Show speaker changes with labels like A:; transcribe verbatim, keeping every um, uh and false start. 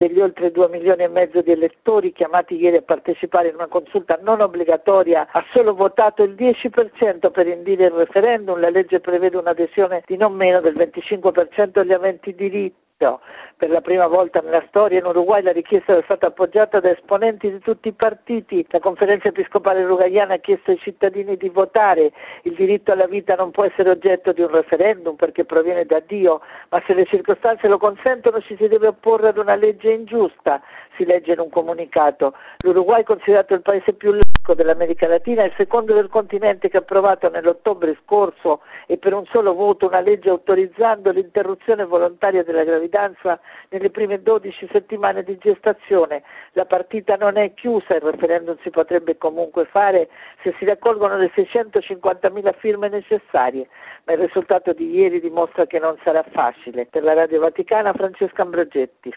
A: degli oltre due milioni e mezzo di elettori chiamati ieri a partecipare in una consulta non obbligatoria ha solo votato il dieci per cento per indire il referendum. La legge prevede un'adesione di non meno del venticinque per cento degli aventi diritto. Per la prima volta nella storia in Uruguay la richiesta è stata appoggiata da esponenti di tutti i partiti. La Conferenza Episcopale Uruguayana ha chiesto ai cittadini di votare. Il diritto alla vita non può essere oggetto di un referendum perché proviene da Dio, ma se le circostanze lo consentono ci si deve opporre ad una legge ingiusta, si legge in un comunicato. L'Uruguay, considerato il paese più laico dell'America Latina, è il secondo del continente che ha approvato nell'ottobre scorso e per un solo voto una legge autorizzando l'interruzione volontaria della gravidanza nelle prime dodici settimane di gestazione. La partita non è chiusa, il referendum si potrebbe comunque fare se si raccolgono le seicentocinquantamila firme necessarie, ma il risultato di ieri dimostra che non sarà facile. Per la Radio Vaticana, Francesca Ambrogetti.